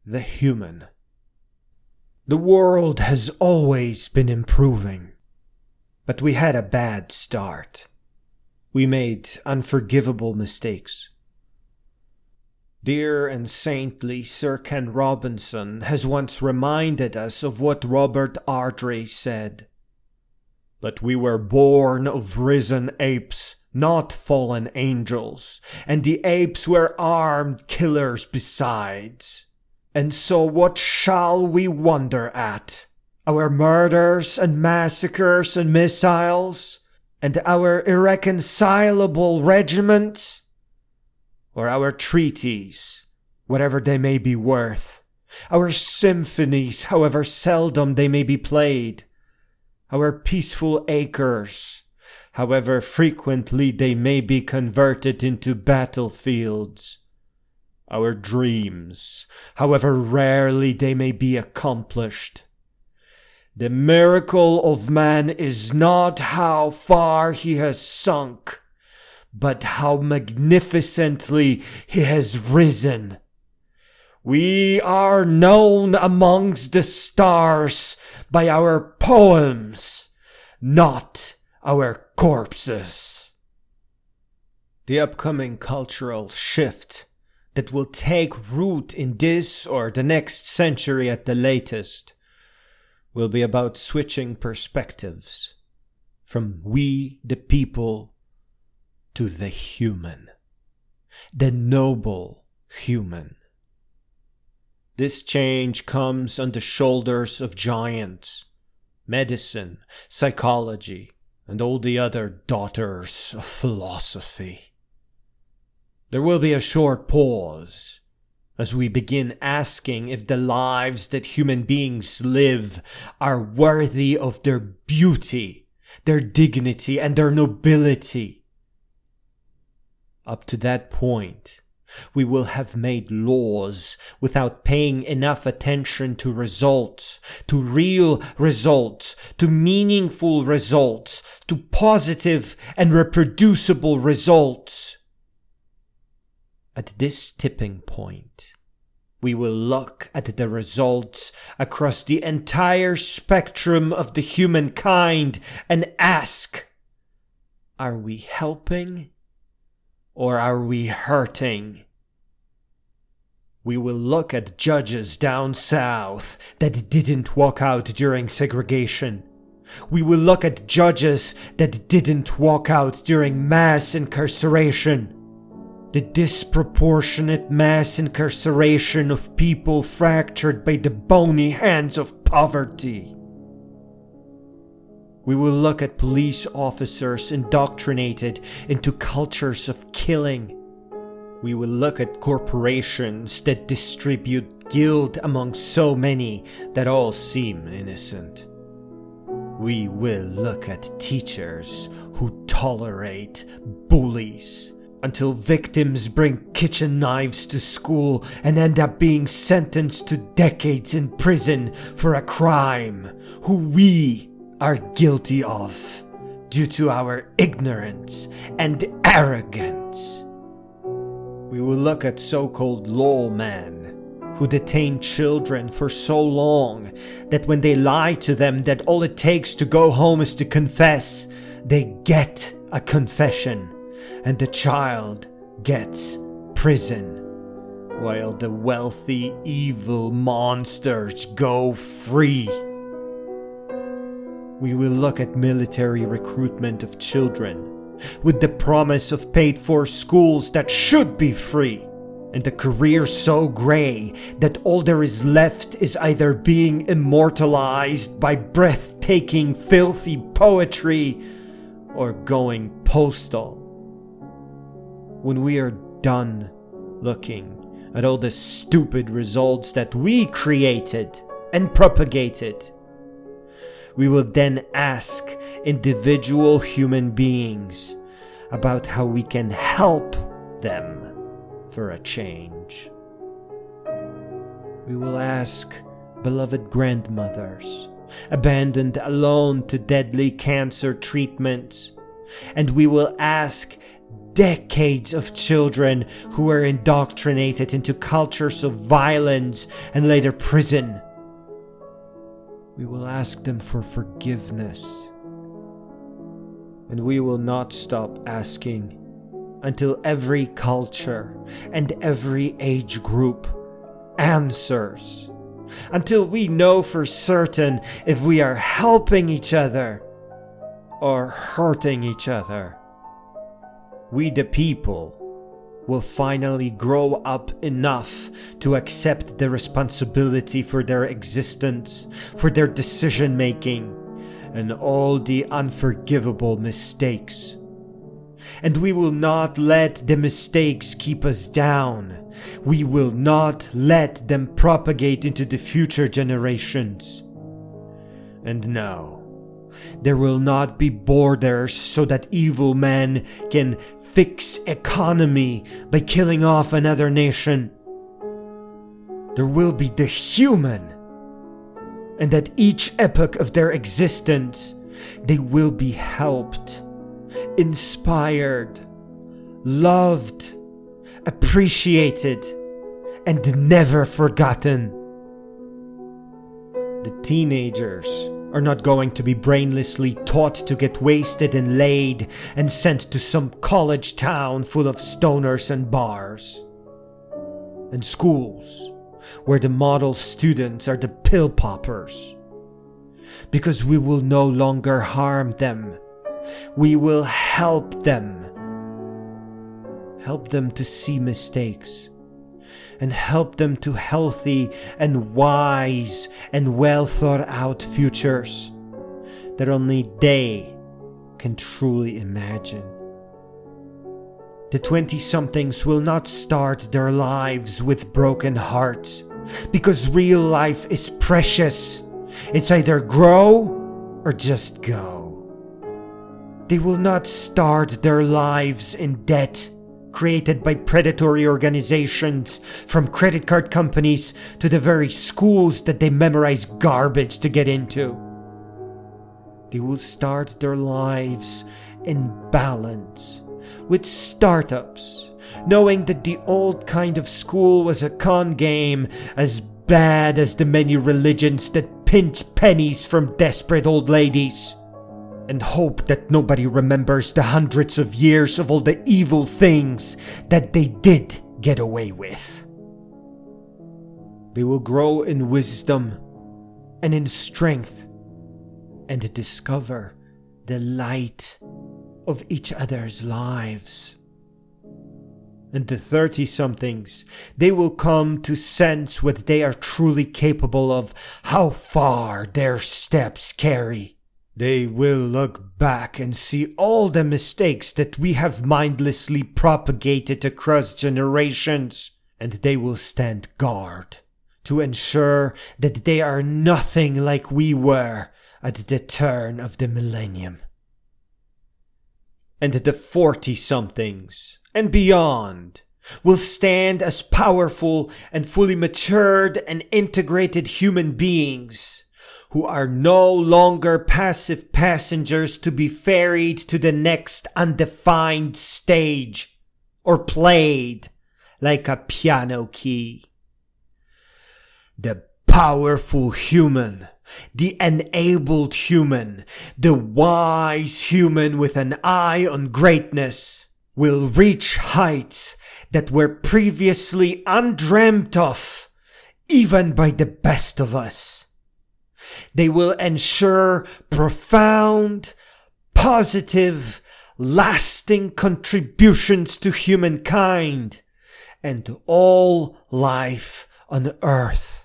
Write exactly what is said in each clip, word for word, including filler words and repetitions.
the human. The world has always been improving, but we had a bad start. We made unforgivable mistakes. Dear and saintly Sir Ken Robinson has once reminded us of what Robert Ardrey said. But we were born of risen apes, not fallen angels, and the apes were armed killers besides. And so what shall we wonder at? Our murders and massacres and missiles? And our irreconcilable regiments? Or our treaties, whatever they may be worth? Our symphonies, however seldom they may be played? Our peaceful acres, however frequently they may be converted into battlefields? Our dreams, however rarely they may be accomplished? The miracle of man is not how far he has sunk, but how magnificently he has risen. We are known amongst the stars by our poems, not our corpses. The upcoming cultural shift that will take root in this or the next century at the latest will be about switching perspectives from we the people to the human, the noble human. This change comes on the shoulders of giants, medicine, psychology, and all the other daughters of philosophy. There will be a short pause as we begin asking if the lives that human beings live are worthy of their beauty, their dignity, and their nobility. Up to that point, we will have made laws without paying enough attention to results, to real results, to meaningful results, to positive and reproducible results. At this tipping point, we will look at the results across the entire spectrum of the humankind and ask, are we helping or are we hurting? We will look at judges down south that didn't walk out during segregation. We will look at judges that didn't walk out during mass incarceration. The disproportionate mass incarceration of people fractured by the bony hands of poverty. We will look at police officers indoctrinated into cultures of killing. We will look at corporations that distribute guilt among so many that all seem innocent. We will look at teachers who tolerate bullies until victims bring kitchen knives to school and end up being sentenced to decades in prison for a crime who we are guilty of due to our ignorance and arrogance. We will look at so-called lawmen who detain children for so long that when they lie to them that all it takes to go home is to confess, they get a confession. And the child gets prison, while the wealthy, evil monsters go free. We will look at military recruitment of children, with the promise of paid-for schools that should be free, and a career so grey that all there is left is either being immortalized by breathtaking, filthy poetry, or going postal. When we are done looking at all the stupid results that we created and propagated, we will then ask individual human beings about how we can help them for a change. We will ask beloved grandmothers, abandoned alone to deadly cancer treatments, and we will ask decades of children who were indoctrinated into cultures of violence and later prison. We will ask them for forgiveness. And we will not stop asking until every culture and every age group answers. Until we know for certain if we are helping each other or hurting each other. We the people will finally grow up enough to accept the responsibility for their existence, for their decision making, and all the unforgivable mistakes. And we will not let the mistakes keep us down. We will not let them propagate into the future generations. And no, there will not be borders so that evil men can fix economy by killing off another nation. There will be the human, and at each epoch of their existence, they will be helped, inspired, loved, appreciated, and never forgotten. The teenagers are not going to be brainlessly taught to get wasted and laid and sent to some college town full of stoners and bars. And schools where the model students are the pill poppers. Because we will no longer harm them. We will help them. Help them to see mistakes. And help them to healthy and wise and well thought out futures that only they can truly imagine. The twenty-somethings will not start their lives with broken hearts, because real life is precious. It's either grow or just go. They will not start their lives in debt, created by predatory organizations, from credit card companies to the very schools that they memorize garbage to get into. They will start their lives in balance, with startups, knowing that the old kind of school was a con game as bad as the many religions that pinch pennies from desperate old ladies. And hope that nobody remembers the hundreds of years of all the evil things that they did get away with. They will grow in wisdom and in strength and discover the light of each other's lives. And the thirty-somethings, they will come to sense what they are truly capable of, how far their steps carry. They will look back and see all the mistakes that we have mindlessly propagated across generations, and they will stand guard to ensure that they are nothing like we were at the turn of the millennium. And the forty-somethings and beyond will stand as powerful and fully matured and integrated human beings who are no longer passive passengers to be ferried to the next undefined stage or played like a piano key. The powerful human, the enabled human, the wise human with an eye on greatness will reach heights that were previously undreamt of, even by the best of us. They will ensure profound, positive, lasting contributions to humankind and all life on earth.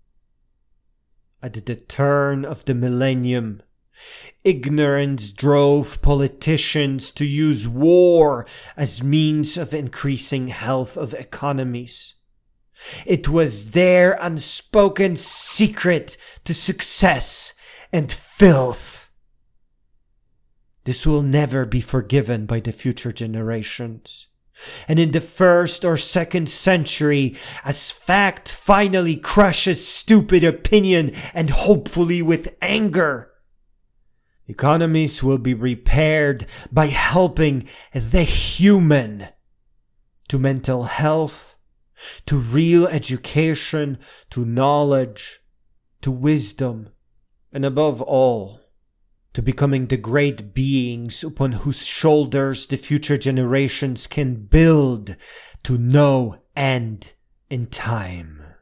At the turn of the millennium, ignorance drove politicians to use war as means of increasing health of economies. It was their unspoken secret to success and filth. This will never be forgiven by the future generations. And in the first or second century, as fact finally crushes stupid opinion and hopefully with anger, Economies will be repaired by helping the human to mental health, to real education, to knowledge, to wisdom, and above all, to becoming the great beings upon whose shoulders the future generations can build to no end in time.